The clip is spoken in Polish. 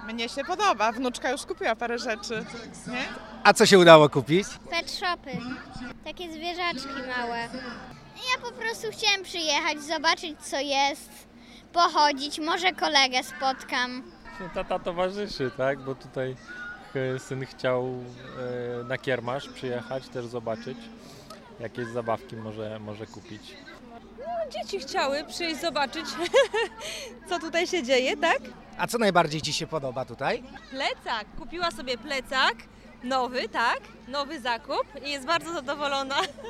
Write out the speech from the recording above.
Mnie się podoba, wnuczka już kupiła parę rzeczy, nie? A co się udało kupić? Pet shopy, takie zwierzaczki małe. Ja po prostu chciałem przyjechać, zobaczyć co jest, pochodzić, może kolegę spotkam. Tata towarzyszy, tak? Bo tutaj syn chciał na kiermasz przyjechać, też zobaczyć. Jakieś zabawki może kupić. Dzieci chciały przyjść zobaczyć, co tutaj się dzieje, tak? A co najbardziej Ci się podoba tutaj? Plecak. Kupiła sobie plecak, nowy, tak? Nowy zakup i jest bardzo zadowolona.